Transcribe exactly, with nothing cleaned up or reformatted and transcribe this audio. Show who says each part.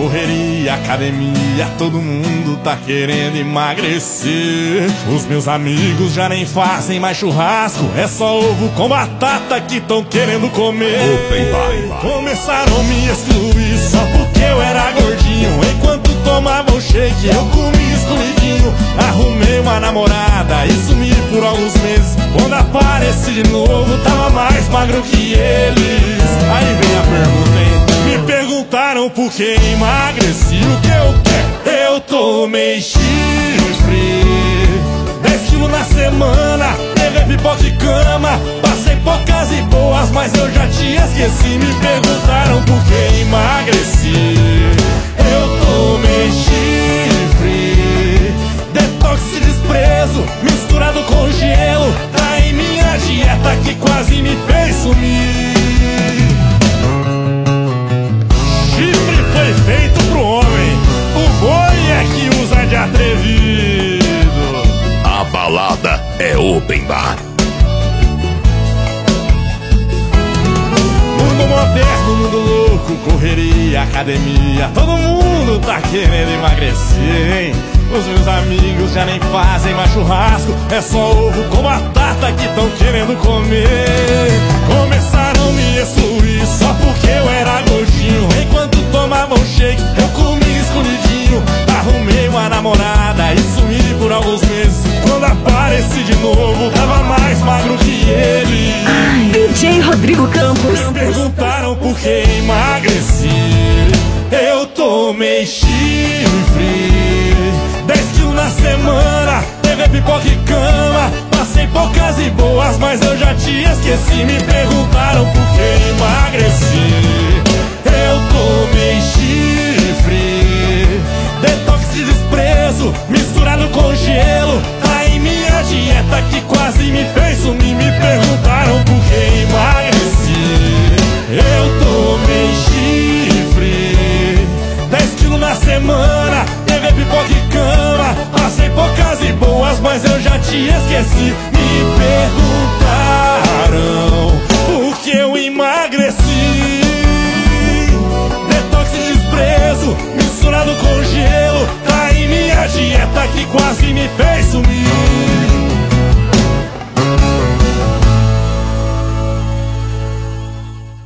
Speaker 1: correria, academia, todo mundo tá querendo emagrecer. Os meus amigos já nem fazem mais churrasco, é só ovo com batata que tão querendo comer.
Speaker 2: Open bar.
Speaker 1: Começaram a me excluir só porque eu era gordinho. Enquanto tomavam shake eu comia escondidinho. Arrumei uma namorada e sumi por alguns meses. Quando apareci de novo tava mais magro que eles. Aí vem a pergunta, hein? Me perguntaram por que emagreci. O que eu quero? Eu tomei chifre. Dez quilos na semana, peguei pipoca e cama. Passei poucas e boas, mas eu já te esqueci. Me perguntaram por que emagreci. Eu tomei chifre. Detox e desprezo misturado com gelo. Tá em minha dieta que quase me fez sumir. Chifre foi feito pro homem, o boi é que usa de atrevido.
Speaker 2: A balada é open bar.
Speaker 1: Mundo moderno, mundo louco, correria, academia, todo mundo tá querendo emagrecer, hein? Os meus amigos já nem fazem mais churrasco, é só ovo com batata que tão querendo comer. Começaram a me excluir só porque eu era gordinho. Enquanto tomavam shake eu comia escondidinho. Arrumei uma namorada e sumi por alguns meses. Quando apareci de novo tava mais magro que ele.
Speaker 3: Ai, D J Rodrigo Campos.
Speaker 1: Me perguntaram por que emagreci. Eu tomei chifre. Dez quilos na semana, teve pipoca e cama. Passei poucas e boas, mas eu já te esqueci. Me perguntaram por que emagreci. Eu tomei chifre. Detox de desprezo misturado com gelo. Tá em minha dieta que quase me fez sumir. Me perguntaram por que emagreci. Eu tomei chifre. Dez quilos na semana, teve pipoca e cama. Passei poucas e boas, mas eu já te esqueci.